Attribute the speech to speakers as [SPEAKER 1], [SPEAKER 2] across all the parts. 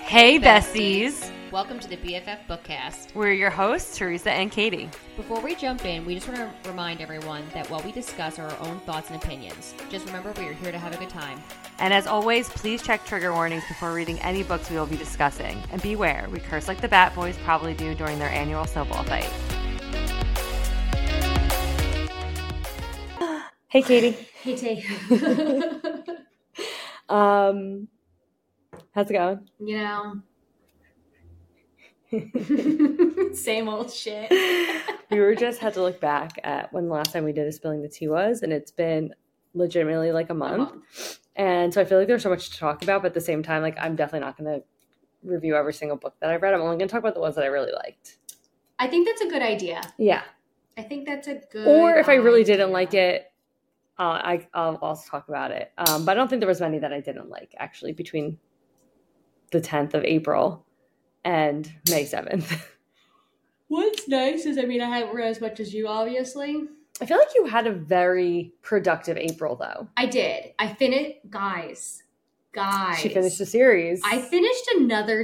[SPEAKER 1] Hey, besties.
[SPEAKER 2] Welcome to the BFF Bookcast.
[SPEAKER 1] We're your hosts, Teresa and Katie.
[SPEAKER 2] Before we jump in, we just want to remind everyone that while we discuss our own thoughts and opinions, just remember we are here to have a good time.
[SPEAKER 1] And as always, please check trigger warnings before reading any books we will be discussing. And beware, we curse like the Bat Boys probably do during their annual snowball fight. Hey, Katie.
[SPEAKER 2] Hey, Tay.
[SPEAKER 1] How's it going?
[SPEAKER 2] You know, same old shit.
[SPEAKER 1] We were just had to look back at when the last time we did a Spilling the Tea was, and it's been legitimately like a month. And so I feel like there's so much to talk about, but at the same time, like I'm definitely not going to review every single book that I've read. I'm only going to talk about the ones that I really liked.
[SPEAKER 2] I think that's a good idea.
[SPEAKER 1] Yeah.
[SPEAKER 2] I think that's a good
[SPEAKER 1] Or if I really
[SPEAKER 2] idea.
[SPEAKER 1] didn't like it, I'll also talk about it. But I don't think there was many that I didn't like, actually, between the 10th of April and May 7th.
[SPEAKER 2] What's nice is, I mean, I haven't read as much as you, obviously.
[SPEAKER 1] I feel like you had a very productive April, though.
[SPEAKER 2] I did. I finished, guys.
[SPEAKER 1] She finished the series.
[SPEAKER 2] I finished another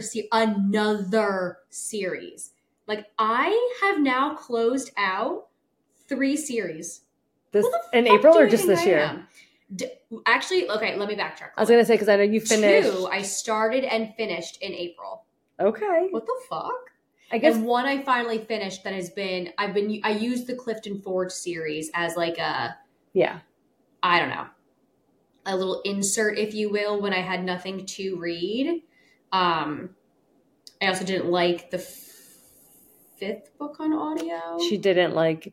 [SPEAKER 2] series. Like, I have now closed out 3 series.
[SPEAKER 1] This in April or just this year?
[SPEAKER 2] Actually, okay, let me backtrack.
[SPEAKER 1] I was going to say, because I know you finished.
[SPEAKER 2] 2, I started and finished in April.
[SPEAKER 1] Okay.
[SPEAKER 2] What the fuck?
[SPEAKER 1] I guess.
[SPEAKER 2] And one I finally finished that has been, I used the Clifton Forge series as like a,
[SPEAKER 1] Yeah.
[SPEAKER 2] I don't know, a little insert, if you will, when I had nothing to read. I also didn't like the 5th book on audio.
[SPEAKER 1] She didn't like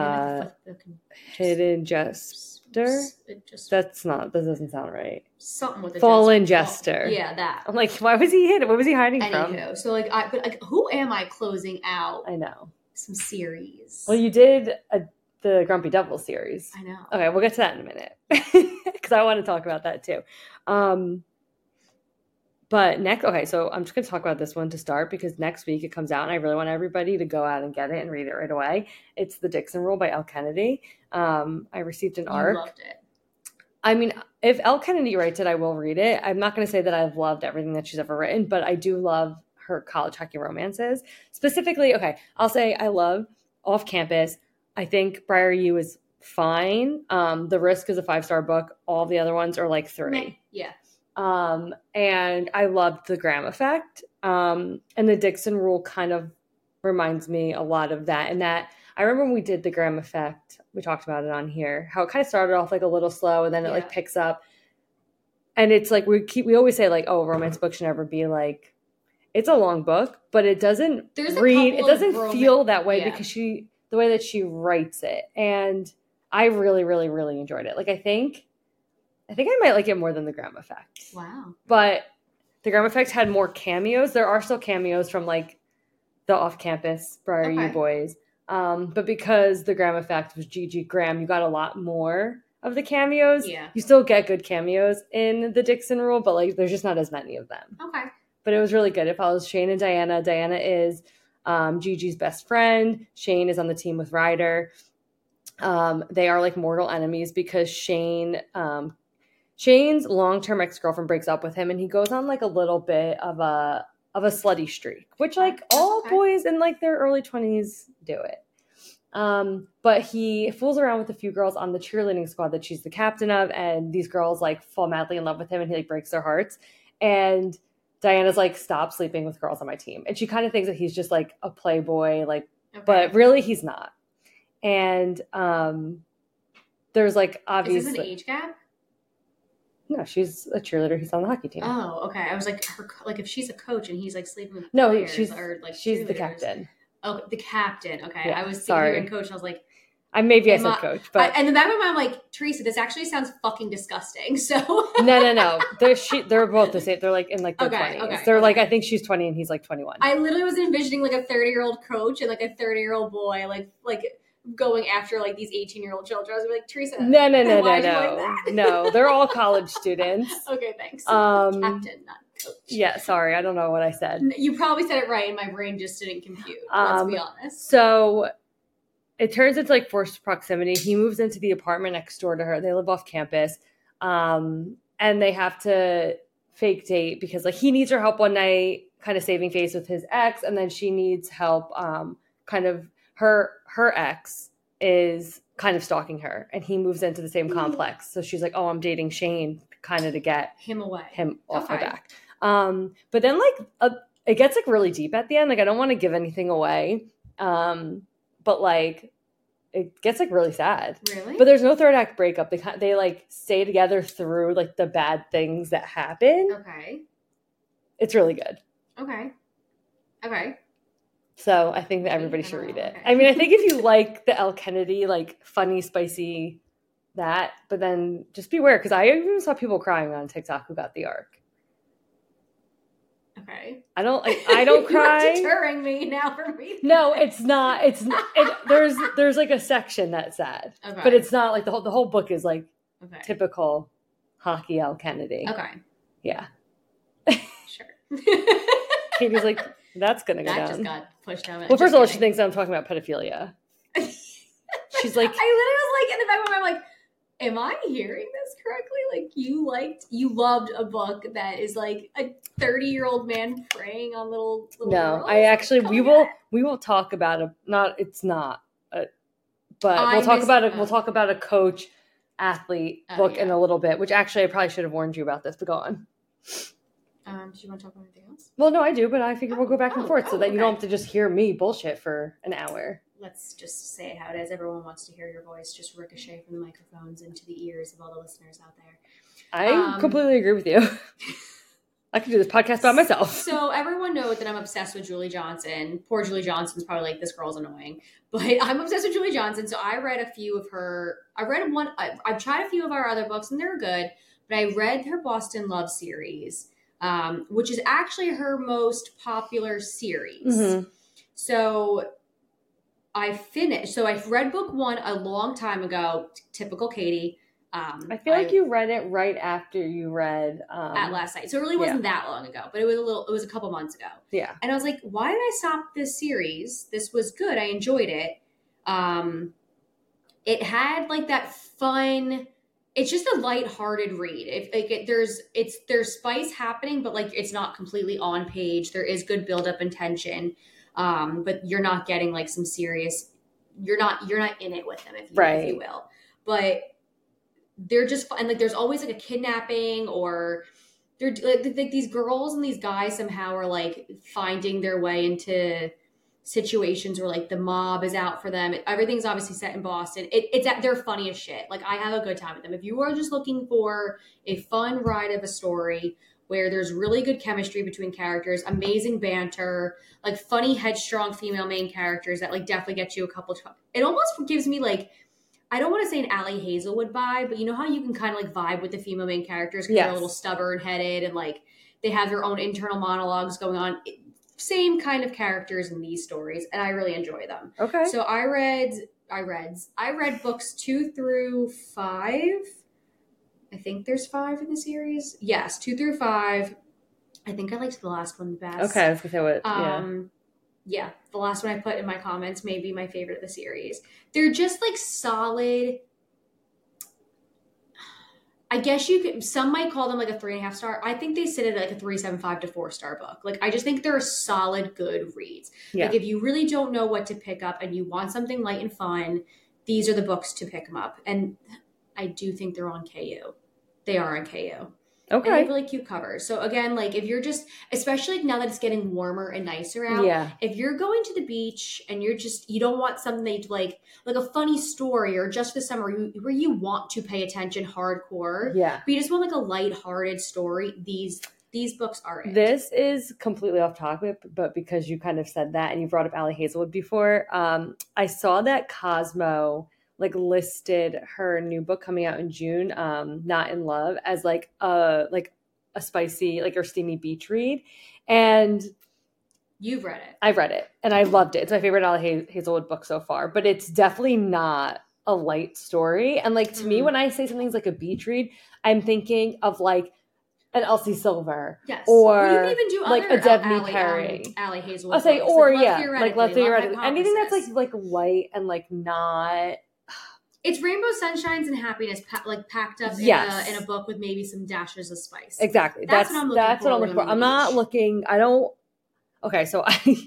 [SPEAKER 1] Hidden Jester. That doesn't sound right.
[SPEAKER 2] Something with the
[SPEAKER 1] Fallen Jester.
[SPEAKER 2] Yeah, that.
[SPEAKER 1] I'm like, why was he hidden? What was he hiding from?
[SPEAKER 2] Anywho, so like, who am I closing out?
[SPEAKER 1] I know.
[SPEAKER 2] Some series.
[SPEAKER 1] Well, you did the Grumpy Devil series.
[SPEAKER 2] I know.
[SPEAKER 1] Okay, we'll get to that in a minute because I want to talk about that too. But next, okay, so I'm just going to talk about this one to start because next week it comes out and I really want everybody to go out and get it and read it right away. It's The Dixon Rule by Elle Kennedy. I received an ARC.
[SPEAKER 2] Loved it.
[SPEAKER 1] I mean, if Elle Kennedy writes it, I will read it. I'm not going to say that I've loved everything that she's ever written, but I do love her college hockey romances. Specifically, okay, I'll say I love Off Campus. I think Briar U is fine. The Risk is a 5-star book. All the other ones are like 3.
[SPEAKER 2] Yeah.
[SPEAKER 1] And I loved The Graham Effect. And The Dixon Rule kind of reminds me a lot of that. And that I remember when we did The Graham Effect, we talked about it on here, how it kind of started off like a little slow and then it like picks up. And it's like we always say like, oh, a romance book should never be like, it's a long book, but it doesn't feel that way because the way that she writes it. And I really, really, really enjoyed it. Like I think I might like it more than The Graham Effect.
[SPEAKER 2] Wow.
[SPEAKER 1] But The Graham Effect had more cameos. There are still cameos from like the off-campus Briar U boys. But because The Graham Effect was Gigi Graham, you got a lot more of the cameos.
[SPEAKER 2] Yeah.
[SPEAKER 1] You still get good cameos in The Dixon Rule, but like there's just not as many of them.
[SPEAKER 2] Okay.
[SPEAKER 1] But it was really good. It follows Shane and Diana. Diana is Gigi's best friend. Shane is on the team with Ryder. They are like mortal enemies because Shane's long-term ex-girlfriend breaks up with him and he goes on like a little bit of a slutty streak, which like all boys in like their early 20s do it. But he fools around with a few girls on the cheerleading squad that she's the captain of, and these girls like fall madly in love with him and he like breaks their hearts. And Diana's like, stop sleeping with girls on my team. And she kind of thinks that he's just like a playboy, like, but really he's not. And there's like obviously.
[SPEAKER 2] Is this an age gap?
[SPEAKER 1] No, she's a cheerleader. He's on the hockey team.
[SPEAKER 2] Oh, okay. I was like, if she's a coach and he's like sleeping with
[SPEAKER 1] players,
[SPEAKER 2] she's
[SPEAKER 1] the captain.
[SPEAKER 2] Oh, the captain. Okay,
[SPEAKER 1] yeah,
[SPEAKER 2] I was thinking coach. And I was like,
[SPEAKER 1] I said coach, but
[SPEAKER 2] and in the back of my mind, I'm like, Teresa, this actually sounds fucking disgusting. So
[SPEAKER 1] no. They're both the same. They're like in like their 20s. They're like I think she's 20 and he's like 21.
[SPEAKER 2] I literally was envisioning like a 30-year-old coach and like a 30-year-old boy, like going after like these 18-year-old children. I was like, Teresa,
[SPEAKER 1] no, they're all college students.
[SPEAKER 2] Okay, thanks. Captain, not coach.
[SPEAKER 1] Yeah, sorry, I don't know what I said.
[SPEAKER 2] You probably said it right, and my brain just didn't compute. Let's be honest.
[SPEAKER 1] So it turns into like forced proximity. He moves into the apartment next door to her. They live off campus, and they have to fake date because like he needs her help one night kind of saving face with his ex, and then she needs help kind of her ex is kind of stalking her, and he moves into the same complex, so she's like, oh, I'm dating Shane kind of to get
[SPEAKER 2] him
[SPEAKER 1] off her back. But then like it gets like really deep at the end. Like I don't want to give anything away, but like it gets like really sad.
[SPEAKER 2] Really?
[SPEAKER 1] But there's no third act breakup. They like stay together through like the bad things that happen.
[SPEAKER 2] Okay.
[SPEAKER 1] It's really good.
[SPEAKER 2] Okay.
[SPEAKER 1] So I think that everybody should read it. Okay. I mean, I think if you like the Elle Kennedy, like funny, spicy, that, but then just beware because I even saw people crying on TikTok who got the arc.
[SPEAKER 2] Okay.
[SPEAKER 1] I don't cry.
[SPEAKER 2] You're deterring me now for me.
[SPEAKER 1] No, it's not. There's like a section that's sad, but it's not like the whole book is like typical hockey Elle Kennedy.
[SPEAKER 2] Okay.
[SPEAKER 1] Yeah.
[SPEAKER 2] Sure.
[SPEAKER 1] Katie's like, that's gonna go down.
[SPEAKER 2] That just got pushed down.
[SPEAKER 1] Well, first of all, she thinks I'm talking about pedophilia. She's like,
[SPEAKER 2] I literally was like in the back of my mind, like, am I hearing this correctly? Like you loved a book that is like a 30-year-old man preying on little
[SPEAKER 1] no,
[SPEAKER 2] girls?
[SPEAKER 1] I actually we will talk about but we'll talk about a coach athlete book in a little bit, which actually I probably should have warned you about this, but go on.
[SPEAKER 2] Do you want to talk about anything else?
[SPEAKER 1] Well, no, I do, but I figure we'll go back and forth so that you don't have to just hear me bullshit for an hour.
[SPEAKER 2] Let's just say how it is. Everyone wants to hear your voice just ricochet from the microphones into the ears of all the listeners out there.
[SPEAKER 1] I completely agree with you. I could do this podcast by myself.
[SPEAKER 2] So everyone knows that I'm obsessed with Julie Johnson. Poor Julie Johnson's probably like, this girl's annoying. But I'm obsessed with Julie Johnson. So I read a few of her. I've tried a few of our other books and they're good. But I read her Boston Love series, which is actually her most popular series. Mm-hmm. So I've read book 1 a long time ago. Typical Katie.
[SPEAKER 1] I feel like you read it right after you read
[SPEAKER 2] At Last Sight. So it really wasn't that long ago, but it was a couple months ago.
[SPEAKER 1] Yeah.
[SPEAKER 2] And I was like, why did I stop this series? This was good. I enjoyed it. It had like that fun, it's just a lighthearted read. There's spice happening, but like it's not completely on page. There is good build up and tension. But you're not getting like some serious, you're not in it with them, if you will. But they're just fun. And like there's always like a kidnapping, or they're like these girls and these guys somehow are like finding their way into situations where like the mob is out for them. Everything's obviously set in Boston. They're funny as shit. Like I have a good time with them. If you are just looking for a fun ride of a story where there's really good chemistry between characters, amazing banter, like funny, headstrong female main characters that like definitely get you a couple times. It almost gives me like, I don't want to say an Allie Hazelwood vibe, but you know how you can kind of like vibe with the female main characters because they're a little stubborn headed and like they have their own internal monologues going on. Same kind of characters in these stories, and I really enjoy them.
[SPEAKER 1] Okay.
[SPEAKER 2] So I read books 2 through 5. I think there's 5 in the series. Yes, 2 through 5. I think I liked the last one the best.
[SPEAKER 1] Okay, I was gonna say what.
[SPEAKER 2] Yeah, the last one I put in my comments may be my favorite of the series. They're just like solid. I guess some might call them like a 3.5 star. I think they sit at like a 3.75 to 4-star book. Like, I just think they're solid, good reads. Yeah. Like if you really don't know what to pick up and you want something light and fun, these are the books to pick them up. And I do think they're on KU. They are on KU. Okay. And they have really cute covers. So again, like if you're just, especially like now that it's getting warmer and nicer out, if you're going to the beach and you don't want something that you like a funny story or just for the summer where you want to pay attention hardcore, but you just want like a lighthearted story, these books are it.
[SPEAKER 1] This is completely off topic, but because you kind of said that and you brought up Allie Hazelwood before, I saw that Cosmo like listed her new book coming out in June, Not in Love, as like a spicy, like or steamy beach read. And
[SPEAKER 2] you've read it.
[SPEAKER 1] I've read it and I loved it. It's my favorite Allie Hazelwood book so far, but it's definitely not a light story. And like to me, when I say something's like a beach read, I'm thinking of like an Elsie Silver, or
[SPEAKER 2] you can even do
[SPEAKER 1] like a Devney Perry,
[SPEAKER 2] Allie Hazelwood.
[SPEAKER 1] I'll say, or like Let's Theoretically, anything that's like light and like not
[SPEAKER 2] It's rainbow sunshines and happiness, like packed up
[SPEAKER 1] Yes.
[SPEAKER 2] in a book with maybe some dashes of spice.
[SPEAKER 1] Exactly. That's what I'm looking for. I'm not looking. I don't. Okay, so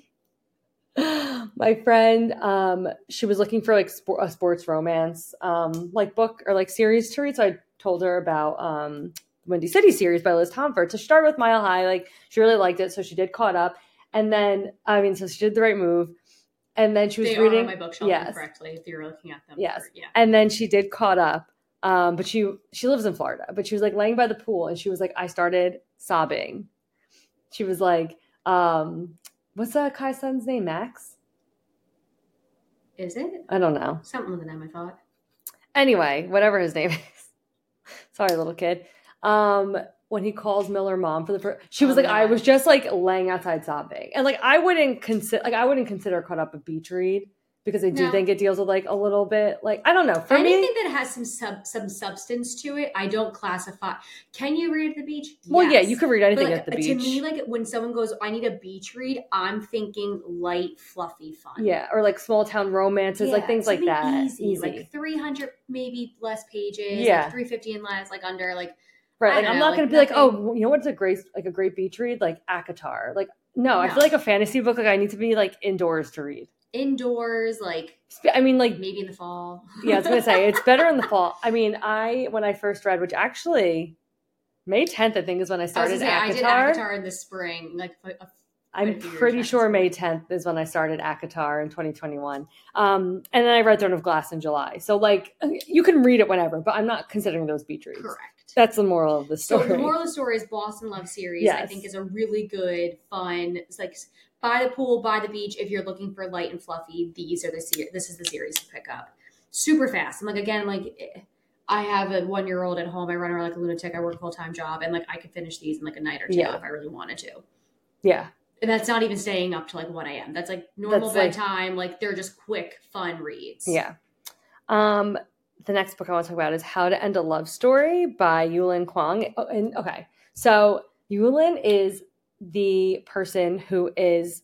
[SPEAKER 1] my friend, she was looking for like a sports romance, like book or like series to read. So I told her about Windy City series by Liz Tomford. So she started with Mile High. Like she really liked it, so she did Caught Up, and then so she did the right move. And then she was reading
[SPEAKER 2] on my bookshelf correctly if you're looking at them.
[SPEAKER 1] Yes. And then she did Caught Up. But she lives in Florida, but she was like laying by the pool and she was like, I started sobbing. She was like, what's Kai's son's name? Max?
[SPEAKER 2] Is it?
[SPEAKER 1] I don't know.
[SPEAKER 2] Something with an M, I thought.
[SPEAKER 1] Anyway, whatever his name is. Sorry, little kid. When he calls Miller mom for the first, she was like, I was just like laying outside sobbing. And like, I wouldn't consider Caught Up a beach read because I do think it deals with like a little bit, like, I don't know. For
[SPEAKER 2] anything that has some substance to it, I don't classify. Can you read at the beach?
[SPEAKER 1] Well, yes. Yeah, you could read anything at the beach.
[SPEAKER 2] To me, like when someone goes, I need a beach read, I'm thinking light, fluffy fun.
[SPEAKER 1] Yeah, or like small town romances, like things like that.
[SPEAKER 2] Easy. Like 300 maybe less pages. Yeah, like 350 and less, like under like.
[SPEAKER 1] Right, like I'm not going to be like, oh, you know what's a great beach read? Like ACOTAR. Like, no, I feel like a fantasy book, like I need to be like indoors to read.
[SPEAKER 2] Indoors, like,
[SPEAKER 1] I mean, like
[SPEAKER 2] maybe in the fall.
[SPEAKER 1] Yeah, I was going to say, it's better in the fall. I mean, when I first read, which actually, May 10th, I think is when I started ACOTAR.
[SPEAKER 2] I did ACOTAR in the spring, like
[SPEAKER 1] I'm pretty sure May 10th is when I started ACOTAR in 2021. And then I read Throne of Glass in July. So, like, you can read it whenever, but I'm not considering those beach reads.
[SPEAKER 2] Correct.
[SPEAKER 1] That's the moral of the story.
[SPEAKER 2] So the moral of the story is Boston Love series, I think, is a really good, fun, it's like by the pool, by the beach. If you're looking for light and fluffy, this is the series to pick up. Super fast. And like, again, like I have a 1-year-old at home. I run around like a lunatic. I work a full-time job. And like, I could finish these in like a night or two if I really wanted to.
[SPEAKER 1] Yeah.
[SPEAKER 2] And that's not even staying up to like 1 a.m. That's like normal bedtime. Like they're just quick, fun reads.
[SPEAKER 1] Yeah. The next book I want to talk about is How to End a Love Story by Yulin Kwong. So Yulin is the person who is,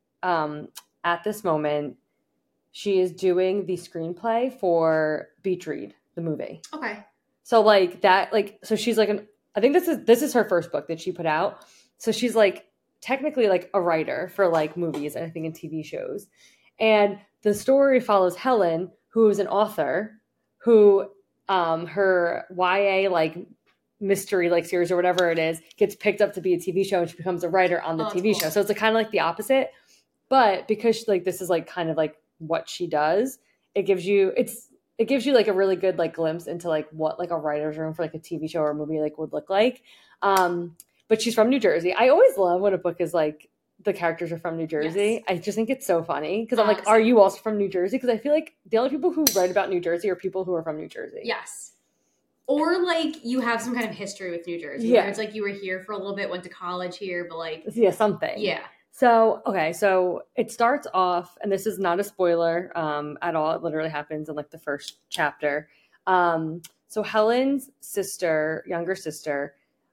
[SPEAKER 1] at this moment, she is doing the screenplay for Beach Read, the movie.
[SPEAKER 2] Okay.
[SPEAKER 1] So like that, like, so she's like I think this is her first book that she put out. So she's like technically like a writer for like movies and I think in TV shows. And the story follows Helen, who is an author, who her YA like mystery like series or whatever it is gets picked up to be a TV show and she becomes a writer on the TV show. So it's like, kind of like the opposite. But because like this is like kind of like what she does, it gives you like a really good like glimpse into like what like a writer's room for like a TV show or a movie like would look like. But she's from New Jersey. I always love when a book is like the characters are from New Jersey. Yes. I just think it's so funny because I'm like, are you also from New Jersey? Because I feel like the only people who write about New Jersey are people who are from New Jersey.
[SPEAKER 2] Yes. Or like you have some kind of history with New Jersey. Yeah. Where it's like you were here for a little bit, went to college here, but like.
[SPEAKER 1] Yeah, something.
[SPEAKER 2] Yeah.
[SPEAKER 1] So, okay. So it starts off, and this is not a spoiler at all. It literally happens in like the first chapter. So Helen's younger sister,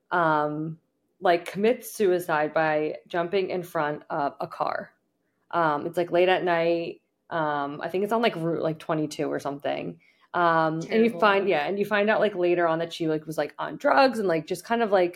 [SPEAKER 1] like commits suicide by jumping in front of a car. It's like late at night. I think it's on like Route like 22 or something. And you find out like later on that she like was like on drugs and like just kind of like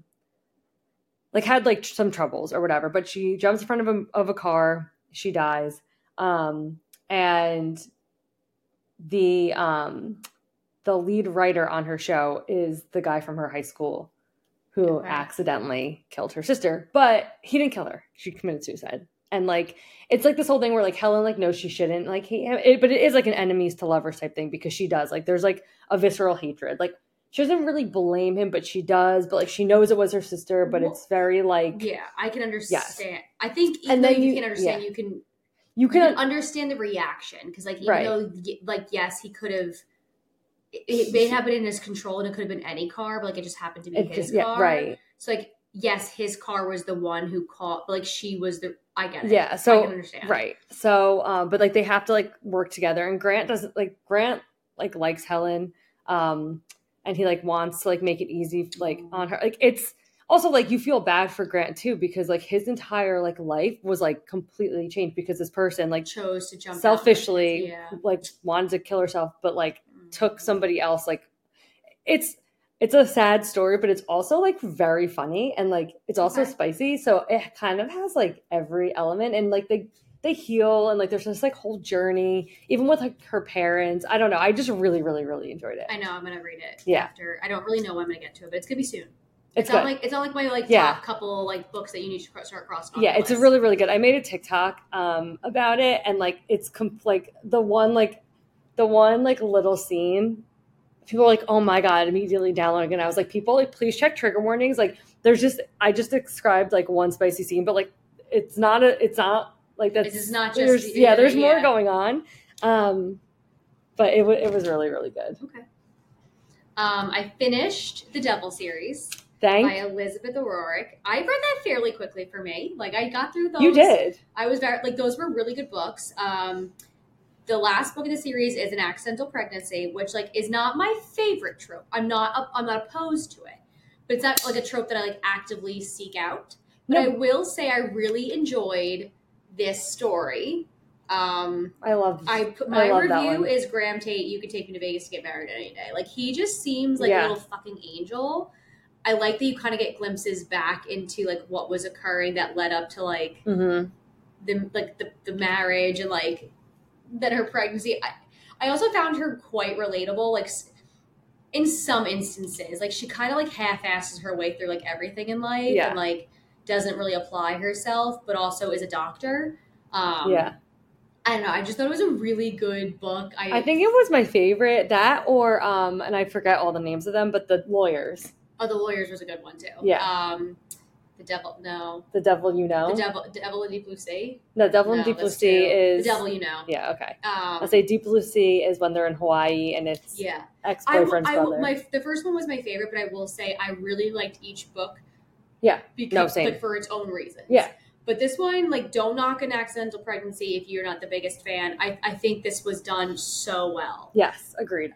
[SPEAKER 1] had like some troubles or whatever. But she jumps in front of a car. She dies. And the lead writer on her show is the guy from her high school who accidentally killed her sister, but he didn't kill her. She committed suicide. And like, it's like this whole thing where like Helen like knows she shouldn't like hate him, but it is like an enemies to lovers type thing because she does like, there's like a visceral hatred. Like she doesn't really blame him, but she does, but like she knows it was her sister, but it's very like,
[SPEAKER 2] yeah, I can understand. Yes. I think even though you can understand, you can understand the reaction. Cause like, even though like, yes, he could have, it may have been in his control and it could have been any car, but like it just happened to be his car. Yeah, right. So like, yes, his car was the one who caught, but like she was I get it.
[SPEAKER 1] Yeah. So,
[SPEAKER 2] I can understand.
[SPEAKER 1] Right. So, but like they have to like work together and Grant likes Helen. And he like wants to like make it easy, like on her. Like it's also like you feel bad for Grant too, because like his entire like life was like completely changed because this person like
[SPEAKER 2] chose to jump
[SPEAKER 1] selfishly like wanted to kill herself, but like took somebody else, like it's a sad story, but it's also like very funny and like it's also spicy. So it kind of has like every element, and like they heal, and like there's this like whole journey, even with like her parents. I don't know. I just really, really, really enjoyed it.
[SPEAKER 2] I know I'm gonna read it
[SPEAKER 1] after.
[SPEAKER 2] I don't really know when I'm gonna get to it, but it's gonna be soon.
[SPEAKER 1] It's
[SPEAKER 2] not like my like top couple like books that you need to start crossing.
[SPEAKER 1] Yeah, it's really, really good. I made a TikTok about it, and like it's like the one little scene. People are like, oh my God, immediately downloading. And I was like, people, like, please check trigger warnings. Like, I just described like one spicy scene, but like, it's not like that's.
[SPEAKER 2] It's not
[SPEAKER 1] just, there's more going on. But it was really, really good.
[SPEAKER 2] Okay. I finished the Devil series. By Elizabeth O'Rourke. I read that fairly quickly for me. Like, I got through those.
[SPEAKER 1] You did.
[SPEAKER 2] I was very, like, those were really good books. The last book in the series is An Accidental Pregnancy, which like is not my favorite trope. I'm not opposed to it, but it's not like a trope that I like actively seek out. But I will say I really enjoyed this story. My review is Graham Tate. You could take me to Vegas to get married any day. Like, he just seems like a little fucking angel. I like that you kind of get glimpses back into like what was occurring that led up to like the marriage and like. Then her pregnancy. I also found her quite relatable, like in some instances. Like, she kind of like half-asses her way through like everything in life and like doesn't really apply herself, but also is a doctor. I don't know. I just thought it was a really good book.
[SPEAKER 1] I think it was my favorite, that or and I forget all the names of them, but The Lawyers.
[SPEAKER 2] Oh, The Lawyers was a good one too.
[SPEAKER 1] Yeah.
[SPEAKER 2] The Devil, no.
[SPEAKER 1] The Devil You Know?
[SPEAKER 2] The Devil in Deep Blue Sea?
[SPEAKER 1] No, Devil in Deep Blue Sea is...
[SPEAKER 2] The Devil You Know.
[SPEAKER 1] Yeah, okay. I'll say Deep Blue Sea is when they're in Hawaii and it's ex-boyfriend's brother.
[SPEAKER 2] The first one was my favorite, but I will say I really liked each book.
[SPEAKER 1] Yeah,
[SPEAKER 2] because, like, for its own reasons.
[SPEAKER 1] Yeah.
[SPEAKER 2] But this one, like, don't knock An Accidental Pregnancy if you're not the biggest fan. I think this was done so well.
[SPEAKER 1] Yes, agreed.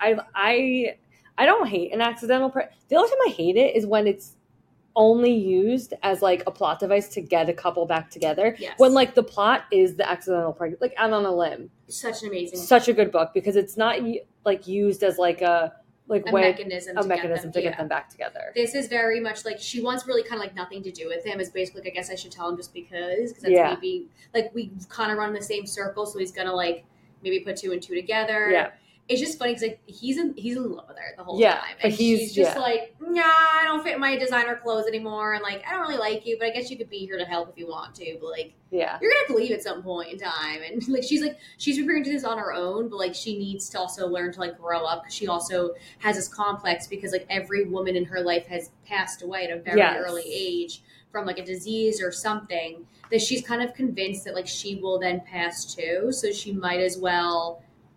[SPEAKER 1] I don't hate An Accidental Pregnancy. The only time I hate it is when it's only used as like a plot device to get a couple back together.
[SPEAKER 2] Yes.
[SPEAKER 1] When like the plot is the accidental pregnancy, like Out on a Limb.
[SPEAKER 2] Such a
[SPEAKER 1] good book because it's not like used as like a mechanism to get them back together.
[SPEAKER 2] This is very much like she wants really kind of like nothing to do with him. It's basically like, I guess I should tell him just because that's maybe like we kind of run in the same circle, so he's gonna like maybe put two and two together.
[SPEAKER 1] Yeah.
[SPEAKER 2] It's just funny because like he's in love with her the whole time, and she's just like, nah, I don't fit in my designer clothes anymore, and like I don't really like you, but I guess you could be here to help if you want to, but like you're gonna have to leave at some point in time, and like she's preparing to do this on her own, but like she needs to also learn to like grow up because she also has this complex because like every woman in her life has passed away at a very early age from like a disease or something that she's kind of convinced that like she will then pass too, so she might as well.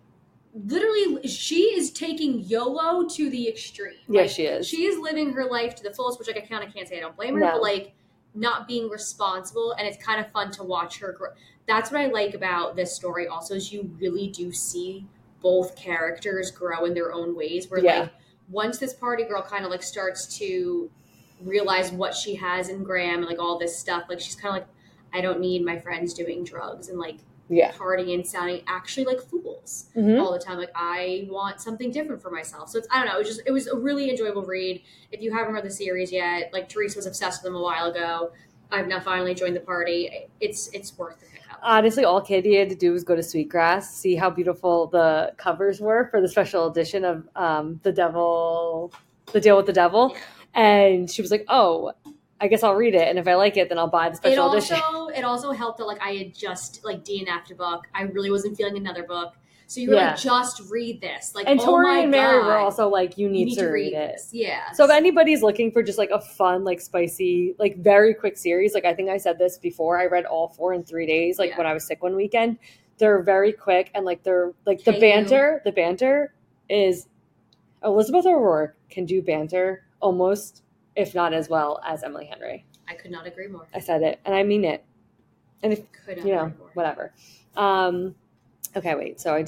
[SPEAKER 2] Literally, she is taking YOLO to the extreme.
[SPEAKER 1] Yeah,
[SPEAKER 2] like,
[SPEAKER 1] she is.
[SPEAKER 2] She is living her life to the fullest, which like I kind of can't say I don't blame her, but like not being responsible, and it's kind of fun to watch her grow. That's what I like about this story also is you really do see both characters grow in their own ways where like once this party girl kind of like starts to realize what she has in Graham and like all this stuff, like she's kind of like, I don't need my friends doing drugs and like partying and sounding actually like fools all the time. Like I want something different for myself. So it's, I don't know. It was a really enjoyable read. If you haven't read the series yet, like Teresa was obsessed with them a while ago. I've now finally joined the party. It's worth the pick up.
[SPEAKER 1] Honestly, all Katie had to do was go to Sweetgrass, see how beautiful the covers were for the special edition of The Deal with the Devil. Yeah. And she was like, oh, I guess I'll read it, and if I like it, then I'll buy the special edition.
[SPEAKER 2] It also helped that like I had just like DNF'd a book. I really wasn't feeling another book. So you were like, just read this. Like,
[SPEAKER 1] and Tori and Mary were also like, you need to read it.
[SPEAKER 2] This. Yeah.
[SPEAKER 1] So if anybody's looking for just like a fun, like spicy, like very quick series, like I think I said this before, I read all 4 in 3 days, like when I was sick one weekend. They're very quick, and like they're like the banter is Elizabeth O'Rourke can do banter almost, if not as well as Emily Henry.
[SPEAKER 2] I could not agree more.
[SPEAKER 1] I said it, and I mean it. And if whatever. Okay, wait. So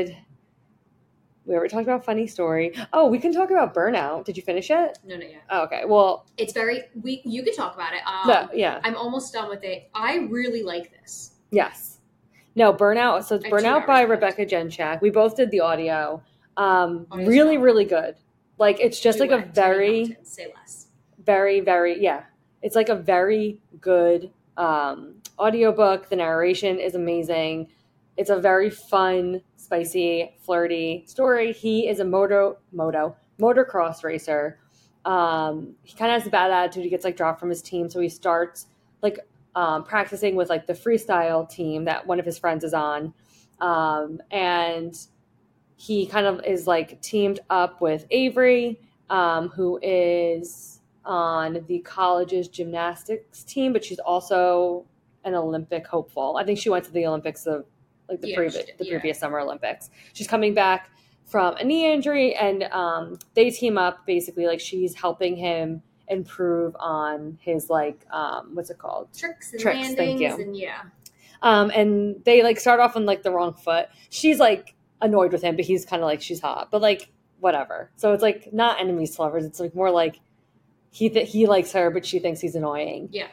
[SPEAKER 1] we already talked about funny story. Oh, we can talk about Burnout. Did you finish it?
[SPEAKER 2] No, not yet.
[SPEAKER 1] Oh, okay. Well,
[SPEAKER 2] it's you can talk about it.
[SPEAKER 1] Yeah.
[SPEAKER 2] I'm almost done with it. I really like this.
[SPEAKER 1] Yes. No, Burnout. So it's Burnout by Rebecca Genchak. We both did the audio. Really, really good. Like, it's just like a very,
[SPEAKER 2] say less.
[SPEAKER 1] very, very, yeah. It's like a very good audiobook. The narration is amazing. It's a very fun, spicy, flirty story. He is a motocross racer. He kind of has a bad attitude. He gets like dropped from his team, so he starts like practicing with like the freestyle team that one of his friends is on, and he kind of is like teamed up with Avery, who is on the college's gymnastics team, but she's also an Olympic hopeful. I think she went to the Olympics of like the previous Summer Olympics. She's coming back from a knee injury, and they team up basically. Like, she's helping him improve on his like what's it called?
[SPEAKER 2] Tricks, landings, thank you. And
[SPEAKER 1] and they like start off on like the wrong foot. She's like annoyed with him, but he's kind of like, she's hot, but like whatever. So it's like not enemies to lovers. It's like more like he likes her, but she thinks he's annoying.
[SPEAKER 2] Yeah.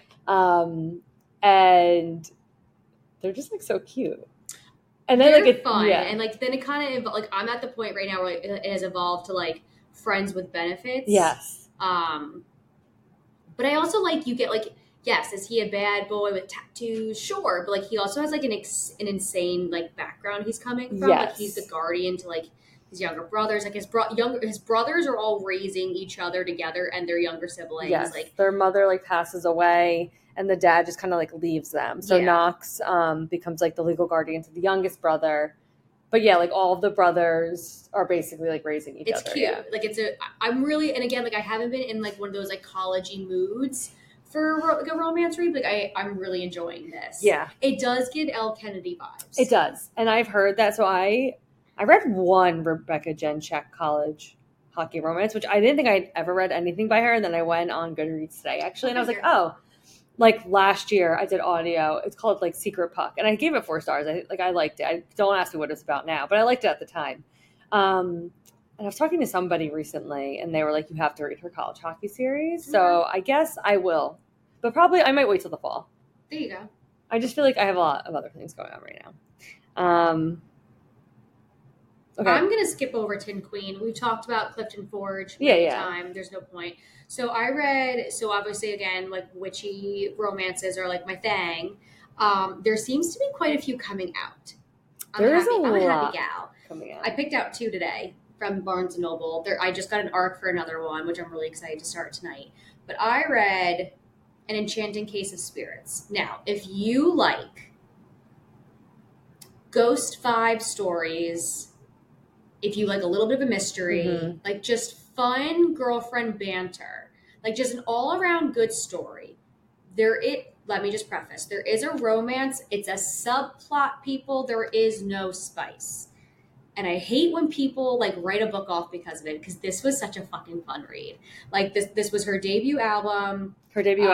[SPEAKER 1] And they're just like so cute. And then
[SPEAKER 2] they're
[SPEAKER 1] like it's
[SPEAKER 2] fun, and like then it kind of like I'm at the point right now where it has evolved to like friends with benefits.
[SPEAKER 1] Yes.
[SPEAKER 2] But I also like you get like, yes, is he a bad boy with tattoos? Sure, but like he also has like an insane like background he's coming from.
[SPEAKER 1] Yes.
[SPEAKER 2] Like he's the guardian to like his younger brothers. Like his brothers are all raising each other together and their younger siblings.
[SPEAKER 1] Yes.
[SPEAKER 2] Like
[SPEAKER 1] their mother like passes away, and the dad just kind of like leaves them. So Knox becomes like the legal guardian to the youngest brother. But yeah, like all of the brothers are basically like raising each other.
[SPEAKER 2] It's cute. Yeah. Like I'm really, and again, like I haven't been in like one of those like college-y moods for like a romance read. Like I'm really enjoying this.
[SPEAKER 1] Yeah.
[SPEAKER 2] It does give Elle Kennedy vibes.
[SPEAKER 1] It does. And I've heard that. So I read one Rebecca Jenchek college hockey romance, which I didn't think I'd ever read anything by her. And then I went on Goodreads today, actually. And I was like, oh, like last year I did audio. It's called like Secret Puck. And I gave it 4 stars. I liked it. Don't ask me what it's about now, but I liked it at the time. And I was talking to somebody recently and they were like, you have to read her college hockey series. Mm-hmm. So I guess I will, but probably I might wait till the fall.
[SPEAKER 2] There you go.
[SPEAKER 1] I just feel like I have a lot of other things going on right now.
[SPEAKER 2] Okay. I'm going to skip over Tin Queen. We've talked about Clifton Forge time. There's no point. So I read, obviously again, like witchy romances are like my thing. There seems to be quite a few coming out. I'm a happy gal.
[SPEAKER 1] Coming out.
[SPEAKER 2] I picked out 2 today from Barnes & Noble. I just got an ARC for another one, which I'm really excited to start tonight. But I read An Enchanting Case of Spirits. Now, if you like Ghost vibe stories, if you like a little bit of a mystery, like just fun girlfriend banter, like just an all-around good story. Let me just preface, there is a romance. It's a subplot, people. There is no spice. And I hate when people like write a book off because of it, because this was such a fucking fun read. Like this was her debut album.
[SPEAKER 1] Her debut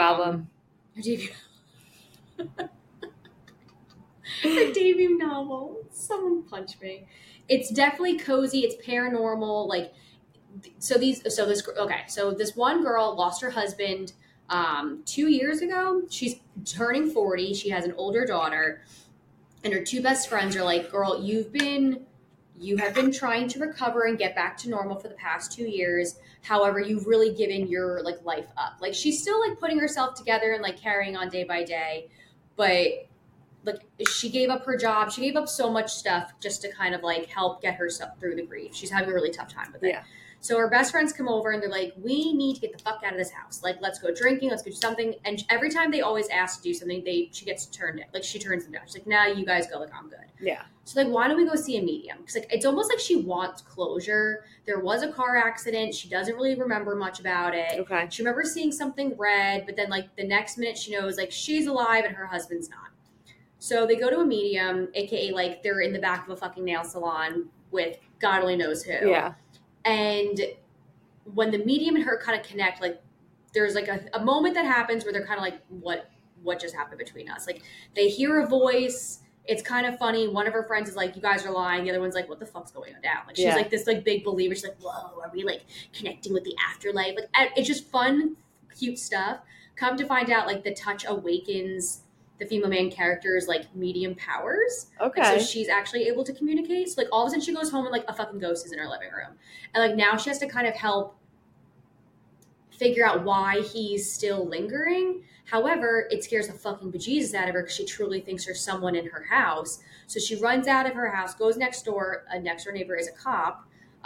[SPEAKER 2] novel. Someone punch me. It's definitely cozy. It's paranormal. Like, so this one girl lost her husband 2 years ago. She's turning 40. She has an older daughter, and her 2 best friends are like, girl, you have been trying to recover and get back to normal for the past 2 years. However, you've really given your like life up. Like, she's still like putting herself together and like carrying on day by day, but like she gave up her job. She gave up so much stuff just to kind of like help get herself through the grief. She's having a really tough time with it. Yeah. So her best friends come over and they're like, we need to get the fuck out of this house. Like, let's go drinking. Let's go do something. And every time they always ask to do something, she gets turned. Like, she turns them down. She's like, nah, you guys go. Like, I'm good.
[SPEAKER 1] Yeah.
[SPEAKER 2] So like, why don't we go see a medium? Because like, it's almost like she wants closure. There was a car accident. She doesn't really remember much about it.
[SPEAKER 1] Okay.
[SPEAKER 2] She remembers seeing something red, but then like the next minute she knows like she's alive and her husband's not. So they go to a medium, aka like they're in the back of a fucking nail salon with God only knows who.
[SPEAKER 1] Yeah.
[SPEAKER 2] And when the medium and her kind of connect, like there's like a moment that happens where they're kind of like, what just happened between us? Like they hear a voice. It's kind of funny. One of her friends is like, you guys are lying. The other one's like, what the fuck's going on down? Like she's like this like big believer. She's like, whoa, are we like connecting with the afterlife? Like it's just fun, cute stuff. Come to find out, like the touch awakens the female main character's like medium powers.
[SPEAKER 1] Okay.
[SPEAKER 2] Like, so she's actually able to communicate. So like all of a sudden she goes home and like a fucking ghost is in her living room. And like now she has to kind of help figure out why he's still lingering. However, it scares the fucking bejesus out of her because she truly thinks there's someone in her house. So she runs out of her house, goes next door. A next door neighbor is a cop.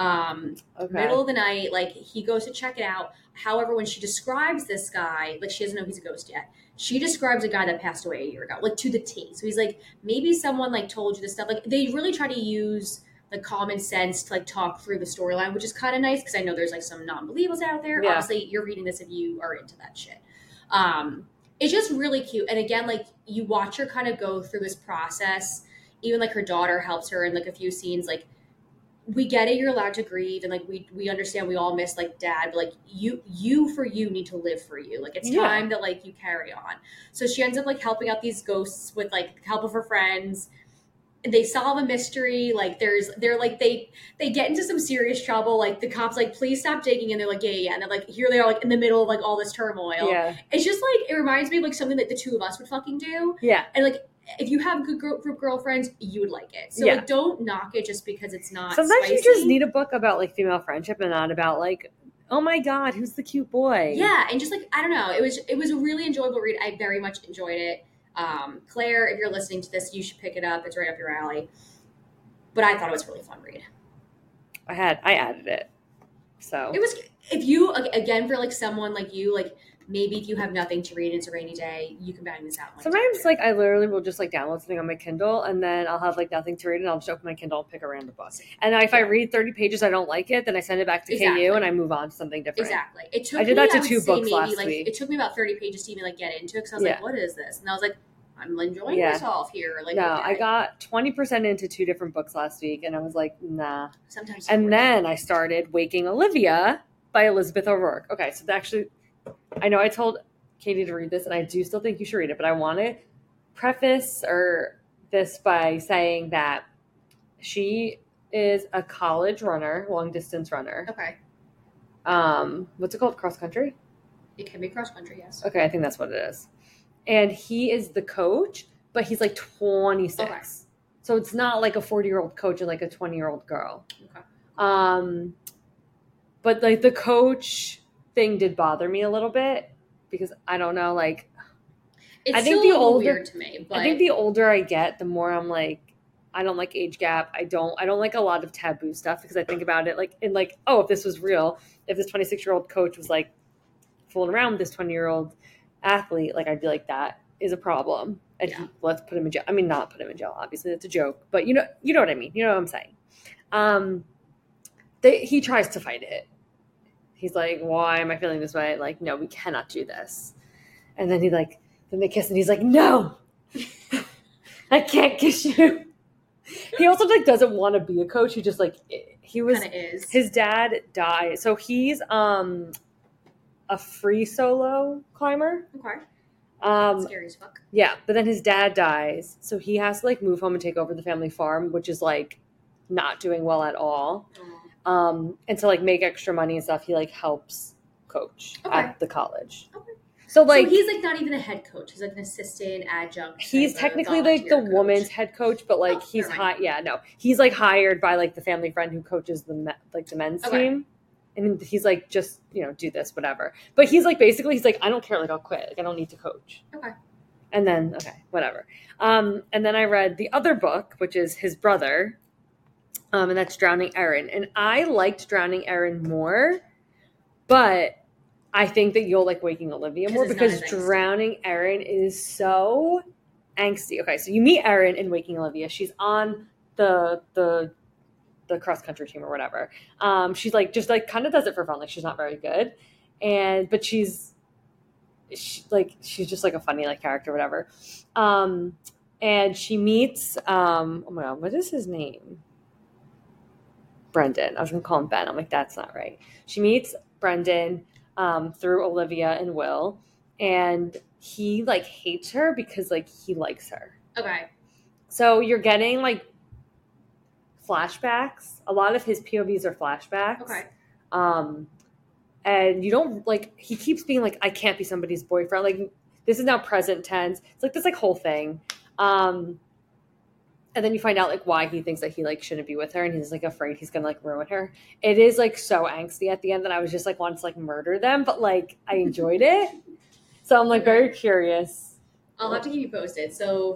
[SPEAKER 2] Middle of the night, like he goes to check it out. However, when she describes this guy, like she doesn't know he's a ghost yet. She describes a guy that passed away a year ago, like to the T. So he's like, maybe someone like told you this stuff. Like they really try to use the common sense to like talk through the storyline, which is kind of nice because I know there's like some non-believers out there.
[SPEAKER 1] Yeah.
[SPEAKER 2] Obviously, you're reading this if you are into that shit. It's just really cute. And again, like you watch her kind of go through this process. Even like her daughter helps her in like a few scenes. Like we get it, you're allowed to grieve, and like we understand we all miss like dad, but like you for you need to live for you. Like it's time that like you carry on. So she ends up like helping out these ghosts with like help of her friends. They solve a mystery. Like they get into some serious trouble. Like the cops like, please stop digging, and they're like, yeah. And then like here they are like in the middle of like all this turmoil.
[SPEAKER 1] Yeah.
[SPEAKER 2] It's just like it reminds me of like something that the two of us would fucking do.
[SPEAKER 1] Yeah.
[SPEAKER 2] And like if you have a good group of girlfriends, you would like it. So like don't knock it just because it's not
[SPEAKER 1] Sometimes
[SPEAKER 2] spicy.
[SPEAKER 1] you just need a book about like female friendship and not about like, oh my god, who's the cute boy?
[SPEAKER 2] Yeah, and just like I don't know, it was a really enjoyable read. I very much enjoyed it. Claire, if you're listening to this, you should pick it up. It's right up your alley. But I thought it was a really fun read.
[SPEAKER 1] I added it. So
[SPEAKER 2] it was, if you, again, for like someone like you, like maybe if you have nothing to read and it's a rainy day, you can bang this out.
[SPEAKER 1] Sometimes like I literally will just like download something on my Kindle and then I'll have like nothing to read and I'll just open my Kindle and pick a random book. And if I read 30 pages, I don't like it, then I send it back to KU and I move on to something different.
[SPEAKER 2] Exactly.
[SPEAKER 1] I did that to 2 books last week.
[SPEAKER 2] It took me about 30 pages to even like get into it because I was like, what is this? And I was like, I'm enjoying myself here. Like,
[SPEAKER 1] no, I got 20% into 2 different books last week and I was like, nah.
[SPEAKER 2] Sometimes.
[SPEAKER 1] And then I started Waking Olivia by Elizabeth O'Rourke. Okay, so actually, I know I told Katie to read this and I do still think you should read it, but I want to preface this by saying that she is a college runner, long distance runner.
[SPEAKER 2] Okay.
[SPEAKER 1] What's it called? Cross country?
[SPEAKER 2] It can be cross country, yes.
[SPEAKER 1] Okay, I think that's what it is. And he is the coach, but he's like 26. Okay. So it's not like a 40-year-old coach and like a 20-year-old girl. Okay. But like the coach thing did bother me a little bit because I don't know, like
[SPEAKER 2] it's still a little weird to me. But
[SPEAKER 1] I think the older I get, the more I'm like, I don't like age gap. I don't like a lot of taboo stuff because I think about it like in like, oh, if this was real, if this 26-year-old coach was like fooling around with this 20-year-old athlete, like I'd be like, that is a problem. And let's put him in jail. I mean, not put him in jail. Obviously, that's a joke, but you know what I mean. You know what I'm saying. He tries to fight it. He's like, why am I feeling this way? Like, no, we cannot do this. And then then they kiss and he's like, no, I can't kiss you. He also like doesn't want to be a coach. He just like, his dad died. So he's, a free solo climber.
[SPEAKER 2] Okay. Scary as fuck.
[SPEAKER 1] Yeah, but then his dad dies, so he has to like move home and take over the family farm, which is like not doing well at all. And to like make extra money and stuff, he like helps coach at the college. Okay. So
[SPEAKER 2] he's like not even a head coach. He's like an assistant adjunct.
[SPEAKER 1] He's technically like the woman's head coach, but like he's he's like hired by like the family friend who coaches the men's team. And he's like, just, do this, whatever. But he's like, basically, he's like, I don't care. Like, I'll quit. Like, I don't need to coach.
[SPEAKER 2] Okay.
[SPEAKER 1] And then, whatever. And then I read the other book, which is his brother. And that's Drowning Erin. And I liked Drowning Erin more. But I think that you'll like Waking Olivia more because Drowning Erin is so angsty. Okay, so you meet Erin in Waking Olivia. She's on the cross country team or whatever. She's like just like kind of does it for fun. Like she's not very good, but she's just like a funny like character, whatever. And she meets oh my god, what is his name? Brendan. I was gonna call him Ben. I'm like, that's not right. She meets Brendan through Olivia and Will, and he like hates her because like he likes her.
[SPEAKER 2] Okay.
[SPEAKER 1] So you're getting like flashbacks. A lot of his POVs are flashbacks.
[SPEAKER 2] Okay.
[SPEAKER 1] And you don't like, he keeps being like, I can't be somebody's boyfriend. Like this is now present tense. It's like this like whole thing. And then you find out like why he thinks that he like shouldn't be with her, and he's like afraid he's gonna like ruin her. It is like so angsty at the end that I was just like wanting to like murder them, but like I enjoyed it. So I'm like very curious.
[SPEAKER 2] I'll have to keep you posted. So,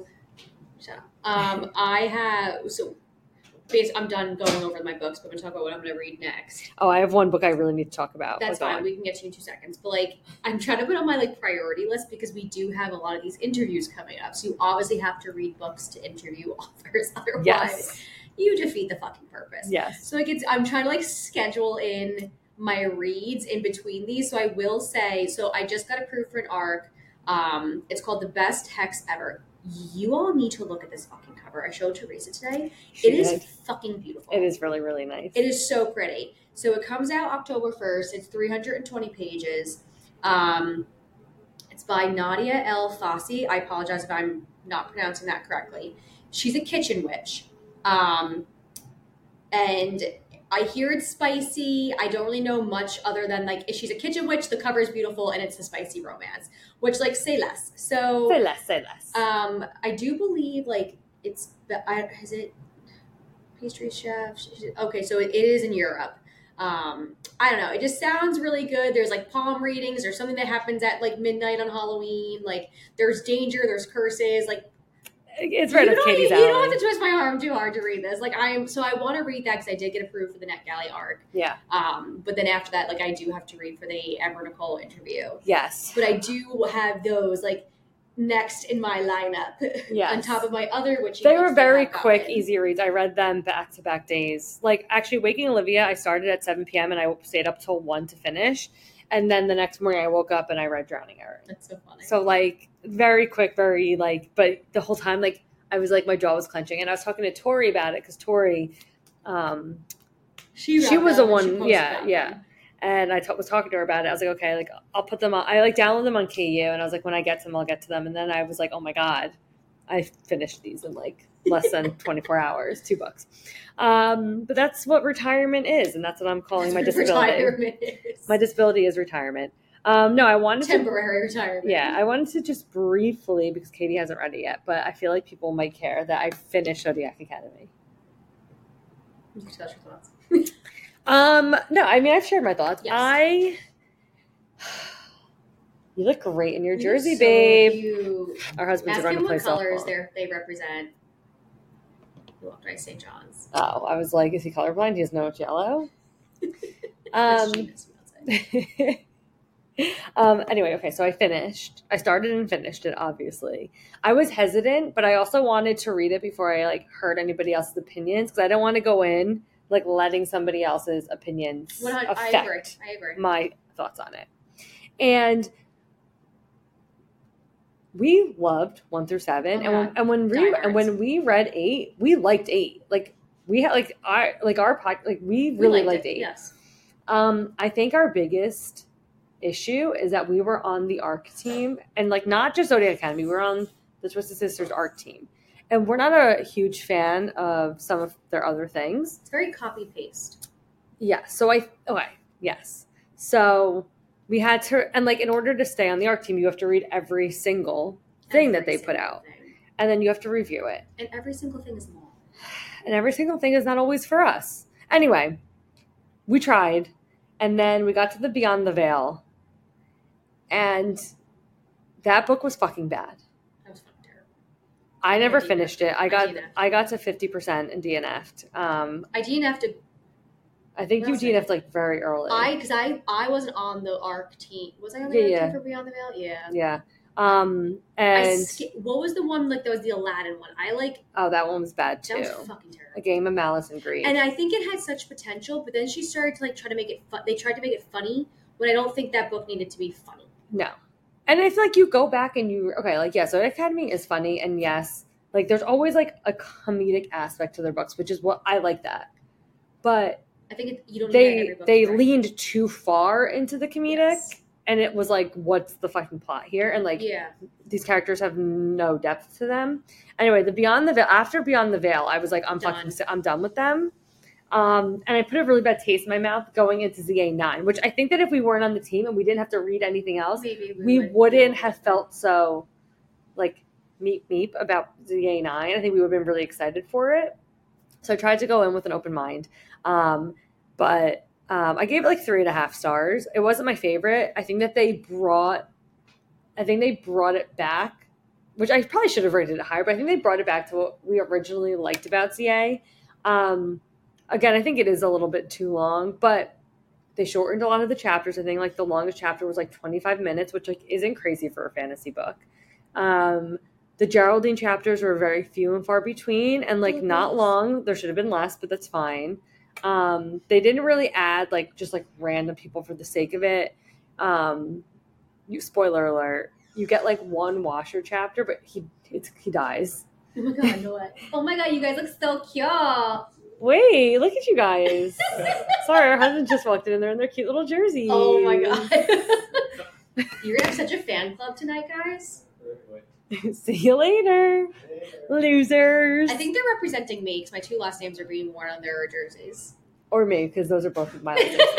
[SPEAKER 2] I'm done going over my books, but I'm going to talk about what I'm going to read next.
[SPEAKER 1] Oh, I have one book I really need to talk about.
[SPEAKER 2] That's fine. We can get to you in 2 seconds. But like, I'm trying to put on my like priority list because we do have a lot of these interviews coming up. So you obviously have to read books to interview authors. Otherwise, you defeat the fucking purpose.
[SPEAKER 1] Yes.
[SPEAKER 2] So like, I'm trying to like schedule in my reads in between these. So I will say, so I just got approved for an ARC. It's called The Best Hex Ever. You all need to look at this fucking cover. I showed Teresa today. It is fucking beautiful.
[SPEAKER 1] It is really, really nice.
[SPEAKER 2] It is so pretty. So it comes out October 1st. It's 320 pages. It's by Nadia El Fassi. I apologize if I'm not pronouncing that correctly. She's a kitchen witch. And I hear it's spicy. I don't really know much other than like, if she's a kitchen witch, the cover is beautiful, and it's a spicy romance, which like say less. So
[SPEAKER 1] say less.
[SPEAKER 2] I do believe like is it pastry chef? Okay, so it is in Europe. I don't know. It just sounds really good. There's like palm readings. There's something that happens at like midnight on Halloween. Like there's danger. There's curses. Like
[SPEAKER 1] it's right up Katie's alley.
[SPEAKER 2] You don't have to twist my arm too hard to read this. Like I want to read that because I did get approved for the NetGalley ARC.
[SPEAKER 1] Yeah.
[SPEAKER 2] But then after that, like I do have to read for the Amber Nicole interview.
[SPEAKER 1] Yes.
[SPEAKER 2] But I do have those like next in my lineup.
[SPEAKER 1] Yes.
[SPEAKER 2] On top of my other, which
[SPEAKER 1] they were very quick, easy reads. I read them back-to-back days. Like actually, Waking Olivia, I started at 7 p.m. and I stayed up till 1 to finish. And then the next morning I woke up and I read Drowning Erin.
[SPEAKER 2] That's so funny.
[SPEAKER 1] So like very quick, very like, but the whole time like I was like my jaw was clenching, and I was talking to Tori about it because Tori, she was the one, yeah. And I was talking to her about it. I was like, okay, like I'll put them on. I like download them on KU, and I was like, when I get to them, I'll get to them. And then I was like, oh my god, I finished these in like less than 24 hours, 2 books. But that's what retirement is, and that's what I'm calling my disability. My disability is retirement. No, I wanted
[SPEAKER 2] temporary retirement.
[SPEAKER 1] Yeah, I wanted to just briefly, because Katie hasn't read it yet, but I feel like people might care that I finished Zodiac Academy.
[SPEAKER 2] You can tell your thoughts.
[SPEAKER 1] No, I mean I've shared my thoughts.
[SPEAKER 2] Yes.
[SPEAKER 1] You look great in your jersey, babe.
[SPEAKER 2] Cute.
[SPEAKER 1] Our husbands are going to play softball.
[SPEAKER 2] Colors they represent. What did I say, John's?
[SPEAKER 1] Oh, I was like, is he colorblind? He doesn't know it's yellow. Anyway, okay, so I started and finished it, obviously. I was hesitant, but I also wanted to read it before I like heard anybody else's opinions, because I don't want to go in like letting somebody else's opinions affect
[SPEAKER 2] I agree.
[SPEAKER 1] my thoughts on it. And we loved 1 through 7, and when we read 8, we liked 8. Like we had we really liked 8.
[SPEAKER 2] Yes.
[SPEAKER 1] I think our biggest issue is that we were on the ARC team, and like not just Zodiac Academy, we were on the Twisted Sisters ARC team, and we're not a huge fan of some of their other things.
[SPEAKER 2] It's very copy paste.
[SPEAKER 1] Yeah. So we had to, and like in order to stay on the ARC team, you have to read every single thing that they put out, and then you have to review it.
[SPEAKER 2] And every single thing is long.
[SPEAKER 1] And every single thing is not always for us. Anyway, we tried, and then we got to the Beyond the Veil. And that book was fucking bad.
[SPEAKER 2] That was fucking terrible.
[SPEAKER 1] I never finished it. I got to 50% and DNF'd.
[SPEAKER 2] I DNF'd.
[SPEAKER 1] I think you DNF'd like very early.
[SPEAKER 2] Because I wasn't on the ARC team. Was I on the ARC team for Beyond the Veil? Yeah.
[SPEAKER 1] Yeah. And
[SPEAKER 2] what was the one like that was the Aladdin one?
[SPEAKER 1] that one was bad too.
[SPEAKER 2] That was fucking terrible.
[SPEAKER 1] A Game of Malice and Greed.
[SPEAKER 2] And I think it had such potential, but then she started to like try to make it fun. They tried to make it funny when I don't think that book needed to be funny.
[SPEAKER 1] No. And I feel like you go back and so Academy is funny, and yes, like there's always like a comedic aspect to their books, which is what I like that. But
[SPEAKER 2] I think you don't.
[SPEAKER 1] They leaned too far into the comedic, and it was like, what's the fucking plot here? And like, these characters have no depth to them. Anyway, after Beyond the Veil, I was like, I'm done with them. And I put a really bad taste in my mouth going into ZA9, which I think that if we weren't on the team and we didn't have to read anything else,
[SPEAKER 2] Maybe
[SPEAKER 1] we wouldn't have felt so like meep about ZA9. I think we would have been really excited for it. So I tried to go in with an open mind. But I gave it like 3.5 stars. It wasn't my favorite. I think they brought it back, which I probably should have rated it higher, but I think they brought it back to what we originally liked about ZA. Again, I think it is a little bit too long, but they shortened a lot of the chapters. I think like the longest chapter was like 25 minutes, which like isn't crazy for a fantasy book. The Geraldine chapters were very few and far between and like not long. There should have been less, but that's fine. They didn't really add like just like random people for the sake of it. Spoiler alert, you get like one Washer chapter, but he dies.
[SPEAKER 2] Oh my god, no way. Oh my god, you guys look so cute.
[SPEAKER 1] Wait, look at you guys. Sorry, our husband just walked in there in their cute little jerseys.
[SPEAKER 2] Oh my god. You're gonna have such a fan club tonight, guys.
[SPEAKER 1] See you later, losers.
[SPEAKER 2] I think they're representing me because my 2 last names are being worn on their jerseys.
[SPEAKER 1] Or me, because those are both of my last names.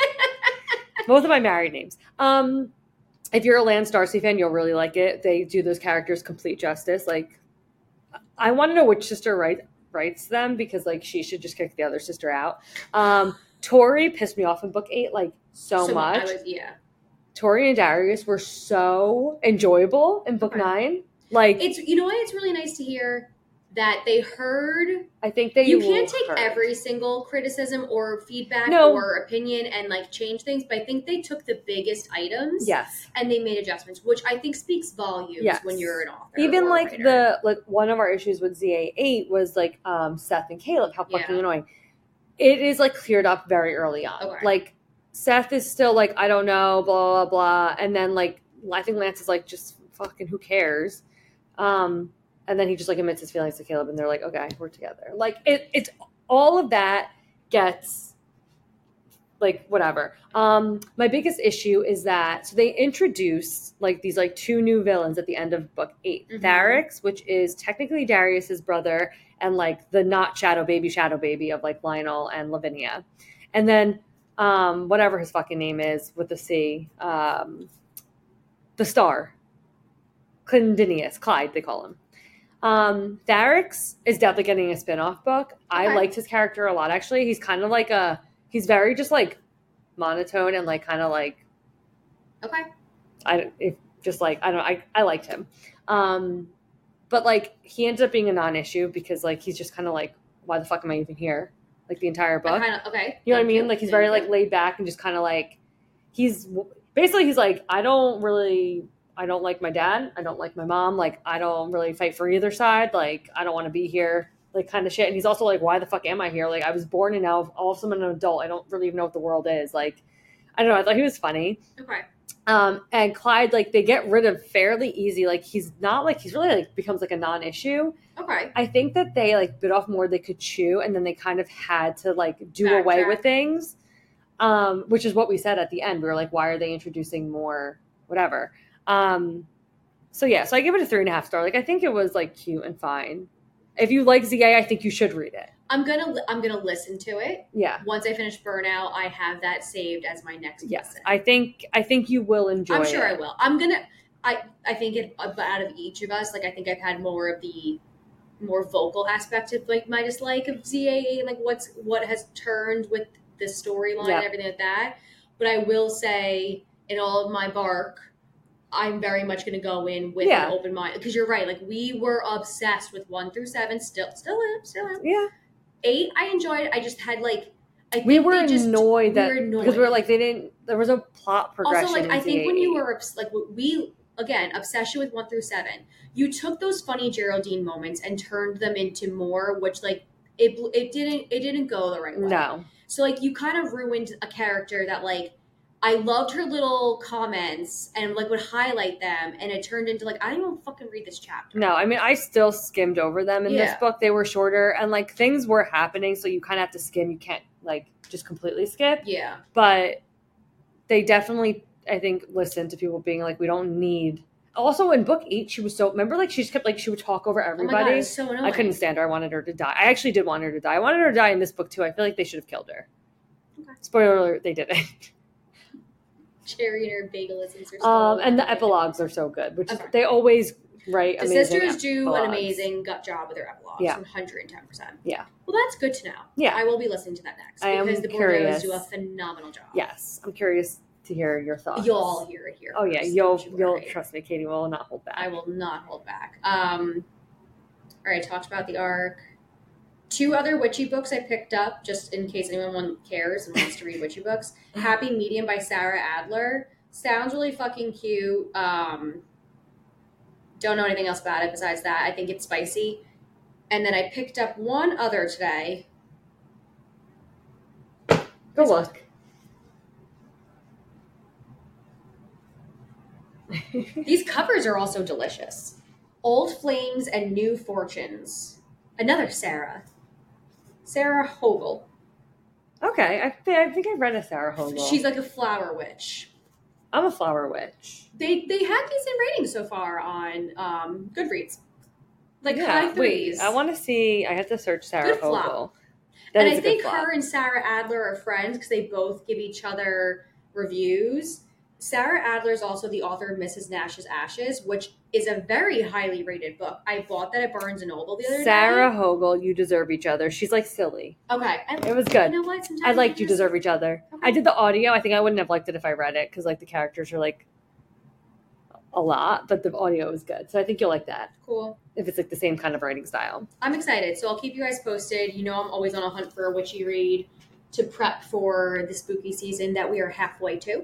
[SPEAKER 1] Both of my married names. If you're a Lance Darcy fan, you'll really like it. They do those characters complete justice. Like, I want to know which sister writes them because like she should just kick the other sister out. Tori pissed me off in book 8 like so much. Tori and Darius were so enjoyable in book 9. Like,
[SPEAKER 2] it's, you know what, it's really nice to hear that they heard.
[SPEAKER 1] I think you
[SPEAKER 2] can't take every single criticism or feedback or opinion and like change things, but I think they took the biggest items, and they made adjustments, which I think speaks volumes when you're an author.
[SPEAKER 1] Even like one of our issues with ZA8 was like Seth and Caleb, how fucking annoying. It is like cleared up very early on. Okay. Like Seth is still like, I don't know, blah blah blah, and then like I think Lance is like, just fucking who cares. And then he just like admits his feelings to Caleb, and they're like, okay, we're together. Like it's all of that gets like whatever. My biggest issue is that so they introduced like these like 2 new villains at the end of book 8. Mm-hmm. Tharix, which is technically Darius's brother, and like the not shadow baby of like Lionel and Lavinia, and then whatever his fucking name is with the C, the star, Clydenius, they call him. Tharix is definitely getting a spin-off book. Okay. I liked his character a lot, actually. He's kind of like he's very just like monotone and like kind of like,
[SPEAKER 2] okay.
[SPEAKER 1] I liked him. But like he ends up being a non-issue because like he's just kind of like, why the fuck am I even here? Like the entire book.
[SPEAKER 2] Okay.
[SPEAKER 1] You know what I mean? Like he's very like laid back and just kind of like, he's like, I don't like my dad. I don't like my mom. Like, I don't really fight for either side. Like, I don't want to be here, like kind of shit. And he's also like, why the fuck am I here? Like, I was born and now all of a sudden I'm an adult. I don't really even know what the world is. Like, I don't know. I thought he was funny.
[SPEAKER 2] Okay.
[SPEAKER 1] And Clyde, like they get rid of fairly easy. Like he's really like becomes like a non-issue.
[SPEAKER 2] Okay.
[SPEAKER 1] I think that they like bit off more they could chew, and then they kind of had to like do away with things. Which is what we said at the end. We were like, why are they introducing more whatever? So I give it a 3.5 star. Like I think it was like cute and fine. If you like ZA, I think you should read it.
[SPEAKER 2] I'm gonna listen to it.
[SPEAKER 1] Yeah.
[SPEAKER 2] Once I finish Burnout, I have that saved as my next listen.
[SPEAKER 1] I think you will enjoy it.
[SPEAKER 2] I'm sure I will. I think out of each of us, like I think I've had more of the more vocal aspect of like my dislike of ZA, like what has turned with the storyline and everything like that. But I will say, in all of my bark, I'm very much going to go in with an open mind, because you're right. Like we were obsessed with 1 through 7, still am.
[SPEAKER 1] Yeah.
[SPEAKER 2] 8, I enjoyed. I just had like,
[SPEAKER 1] we were annoyed because we were like there was a plot progression. Also, like
[SPEAKER 2] I think when you were like obsession with 1 through 7, you took those funny Geraldine moments and turned them into more, which like it didn't go the right way.
[SPEAKER 1] No.
[SPEAKER 2] So like you kind of ruined a character that like. I loved her little comments and like would highlight them, and it turned into like, I don't even fucking read this chapter.
[SPEAKER 1] No, I mean, I still skimmed over them in this book. They were shorter and like things were happening, so you kind of have to skim. You can't like just completely skip.
[SPEAKER 2] Yeah.
[SPEAKER 1] But they definitely, I think, listened to people being like, we don't need. Also, in book 8, she was so, remember, like, she just kept, like, she would talk over
[SPEAKER 2] Oh my
[SPEAKER 1] everybody.
[SPEAKER 2] God, it was so annoying.
[SPEAKER 1] I couldn't stand her. I wanted her to die. I actually did want her to die. I wanted her to die in this book, too. I feel like they should have killed her.
[SPEAKER 2] Okay.
[SPEAKER 1] Spoiler alert, they didn't.
[SPEAKER 2] Cherry and her bagalisms are so
[SPEAKER 1] and the epilogues are so good, which is,
[SPEAKER 2] Okay.
[SPEAKER 1] they always write
[SPEAKER 2] The
[SPEAKER 1] amazing
[SPEAKER 2] sisters do an
[SPEAKER 1] epilogues.
[SPEAKER 2] amazing gut job with their epilogues.
[SPEAKER 1] Yeah.
[SPEAKER 2] 110%.
[SPEAKER 1] Yeah.
[SPEAKER 2] Well, that's good to know.
[SPEAKER 1] Yeah.
[SPEAKER 2] I will be listening to that next.
[SPEAKER 1] I am
[SPEAKER 2] because the
[SPEAKER 1] curious.
[SPEAKER 2] Bordeaux do a phenomenal job.
[SPEAKER 1] Yes. I'm curious to hear your thoughts.
[SPEAKER 2] You'll all hear it here.
[SPEAKER 1] Oh, yeah.
[SPEAKER 2] first,
[SPEAKER 1] You'll
[SPEAKER 2] worry.
[SPEAKER 1] trust me, Katie will not hold back.
[SPEAKER 2] I will not hold back. All right, talked about the arc. 2 other witchy books I picked up, just in case anyone cares and wants to read witchy books. Happy Medium by Sarah Adler. Sounds really fucking cute. Don't know anything else about it besides that. I think it's spicy. And then I picked up one other today.
[SPEAKER 1] Go look.
[SPEAKER 2] These covers are also delicious. Old Flames and New Fortunes. Another Sarah. Sarah Hogel.
[SPEAKER 1] Okay. I think I've read a Sarah Hogel.
[SPEAKER 2] She's like a flower witch.
[SPEAKER 1] I'm a flower witch.
[SPEAKER 2] They had decent ratings so far on Goodreads. Like high 3s.
[SPEAKER 1] Wait, I want to see. I have to search Sarah
[SPEAKER 2] Good flop.
[SPEAKER 1] Hogel.
[SPEAKER 2] And I think her and Sarah Adler are friends because they both give each other reviews. Sarah Adler is also the author of Mrs. Nash's Ashes, which is a very highly rated book. I bought that at Barnes & Noble the other day.
[SPEAKER 1] Sarah Hogel, You Deserve Each Other. She's like silly.
[SPEAKER 2] Okay.
[SPEAKER 1] It was good.
[SPEAKER 2] You know what? Sometimes
[SPEAKER 1] I liked You Deserve Each Other.
[SPEAKER 2] Okay.
[SPEAKER 1] I did the audio. I think I wouldn't have liked it if I read it because like the characters are like a lot, but the audio is good. So I think you'll like that.
[SPEAKER 2] Cool.
[SPEAKER 1] If it's like the same kind of writing style.
[SPEAKER 2] I'm excited. So I'll keep you guys posted. You know I'm always on a hunt for a witchy read to prep for the spooky season that we are halfway to.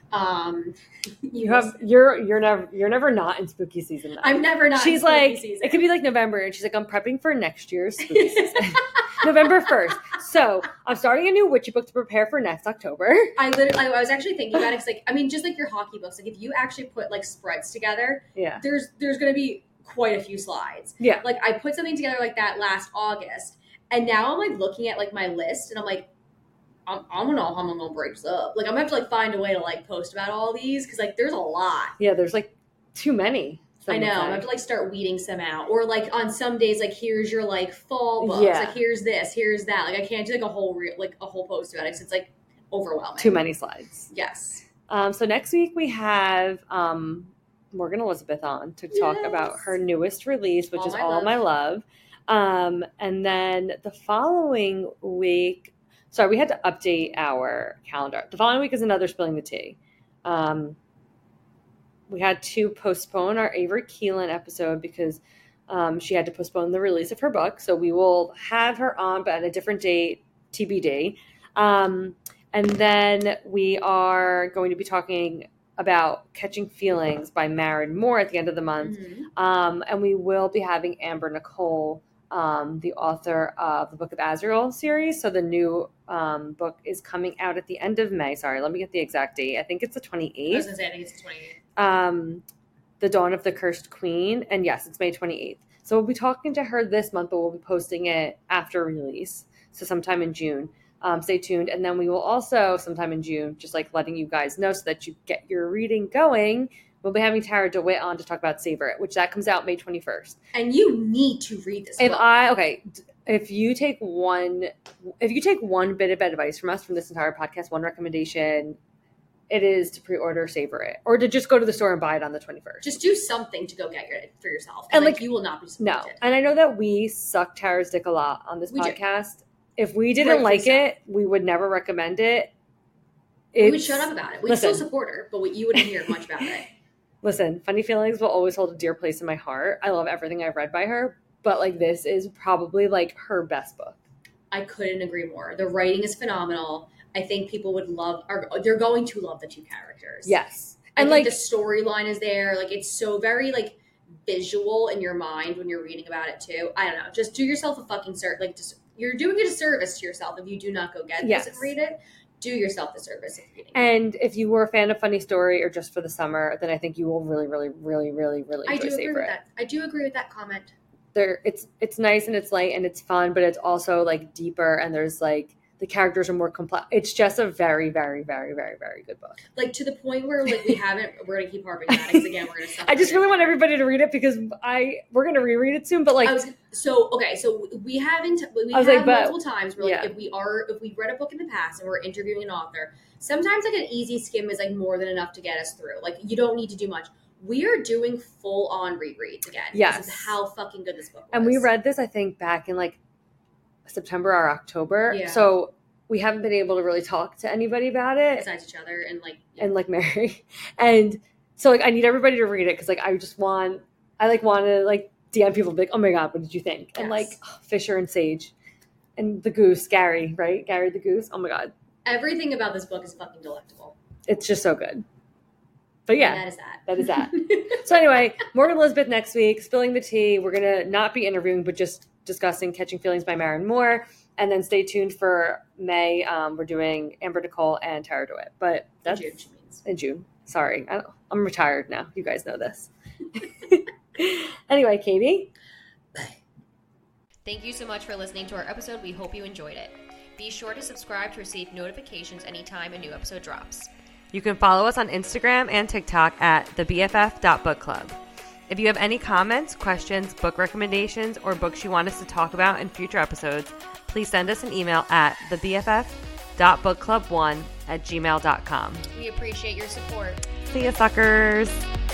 [SPEAKER 1] You're never not in spooky season though.
[SPEAKER 2] I'm never not.
[SPEAKER 1] She's
[SPEAKER 2] in spooky
[SPEAKER 1] like
[SPEAKER 2] season.
[SPEAKER 1] it could be like November and she's like I'm prepping for next year's spooky season. November 1st. So I'm starting a new witchy book to prepare for next October.
[SPEAKER 2] I was actually thinking about it because, like, I mean, just like your hockey books, like if you actually put like spreads together,
[SPEAKER 1] Yeah.
[SPEAKER 2] there's going to be quite a few slides.
[SPEAKER 1] Yeah.
[SPEAKER 2] Like I put something together like that last August, and now I'm like looking at like my list, and I'm like, I don't know how I'm gonna break this up. Like I'm gonna have to like find a way to like post about all these because like there's a lot.
[SPEAKER 1] Yeah, there's like too many.
[SPEAKER 2] I know. I'm gonna have to like start weeding some out, or like on some days, like here's your like fall books,
[SPEAKER 1] Yeah.
[SPEAKER 2] like here's this, here's that. Like I can't do like a whole post about it because it's like overwhelming.
[SPEAKER 1] Too many slides.
[SPEAKER 2] Yes.
[SPEAKER 1] So next week we have Morgan Elizabeth on to talk about her newest release, which is All My Love. And then the following week, sorry, we had to update our calendar. The following week is another Spilling the Tea. We had to postpone our Avery Keelan episode because she had to postpone the release of her book. So we will have her on, but at a different date, TBD. And then we are going to be talking about Catching Feelings by Maren Moore at the end of the month.
[SPEAKER 2] Mm-hmm.
[SPEAKER 1] And we will be having Amber Nicole, the author of the Book of Azrael series. So the new book is coming out at the end of May. Sorry, let me get the exact date. I think it's the 28th.
[SPEAKER 2] I was going to say, I think it's the 28th.
[SPEAKER 1] The Dawn of the Cursed Queen. And yes, it's May 28th. So we'll be talking to her this month, but we'll be posting it after release. So sometime in June. Stay tuned. And then we will also, sometime in June, just like letting you guys know so that you get your reading going, we'll be having Tara DeWitt on to talk about Savor It, which that comes out May 21st.
[SPEAKER 2] And you need to read this book.
[SPEAKER 1] If you take one bit of advice from us from this entire podcast, one recommendation, it is to pre-order Savor It, or to just go to the store and buy it on the 21st.
[SPEAKER 2] Just do something to go get it for yourself.
[SPEAKER 1] And
[SPEAKER 2] like you will not be disappointed.
[SPEAKER 1] No. And I know that we suck Tara's dick a lot on this podcast. If we didn't like it, we would never recommend it.
[SPEAKER 2] We would shut up about it. We'd still support her, but you wouldn't hear much about it.
[SPEAKER 1] Listen, Funny Feelings will always hold a dear place in my heart. I love everything I've read by her, but like this is probably like her best book.
[SPEAKER 2] I couldn't agree more. The writing is phenomenal. I think people would they're going to love the two characters.
[SPEAKER 1] Yes.
[SPEAKER 2] And like the storyline is there. Like it's so very like visual in your mind when you're reading about it too. I don't know. Just do yourself a fucking you're doing a disservice to yourself if you do not go get this and read it. Do yourself the service of reading it.
[SPEAKER 1] And if you were a fan of Funny Story or just for the summer, then I think you will really, really, really, really, really enjoy Savor It.
[SPEAKER 2] I do agree with that comment.
[SPEAKER 1] It's nice and it's light and it's fun, but it's also like deeper and there's like The characters are more complex. It's just a very, very, very, very, very good book.
[SPEAKER 2] Like to the point where like we're gonna keep harping on it because again we're gonna.
[SPEAKER 1] I just really want everybody to read it because we're gonna reread it soon. But like,
[SPEAKER 2] so we haven't multiple times. Where like if we read a book in the past and we're interviewing an author, sometimes like an easy skim is like more than enough to get us through. Like you don't need to do much. We are doing full on rereads again.
[SPEAKER 1] Yes,
[SPEAKER 2] because of how fucking good this book was.
[SPEAKER 1] And we read this I think back in like September or October.
[SPEAKER 2] Yeah.
[SPEAKER 1] So we haven't been able to really talk to anybody about it
[SPEAKER 2] besides each other
[SPEAKER 1] and like Mary. And so like I need everybody to read it because like I want to like DM people like, oh my God, what did you think? Yes. And like Fisher and Sage and the goose, Gary, right? Gary the goose. Oh my God.
[SPEAKER 2] Everything about this book is fucking delectable.
[SPEAKER 1] It's just so good. But yeah,
[SPEAKER 2] and
[SPEAKER 1] that is that. So anyway, Morgan Elizabeth next week, Spilling the Tea. We're going to not be interviewing, but just discussing Catching Feelings by Maren Moore. And then stay tuned for May. We're doing Amber Nicole and Tara DeWitt. But that's
[SPEAKER 2] in June, she means.
[SPEAKER 1] In June. Sorry. I'm retired now. You guys know this. Anyway, Katie.
[SPEAKER 2] Bye. Thank you so much for listening to our episode. We hope you enjoyed it. Be sure to subscribe to receive notifications anytime a new episode drops.
[SPEAKER 1] You can follow us on Instagram and TikTok at thebff.bookclub. If you have any comments, questions, book recommendations, or books you want us to talk about in future episodes, please send us an email at thebff.bookclub1@gmail.com.
[SPEAKER 2] We appreciate your support.
[SPEAKER 1] See ya, suckers.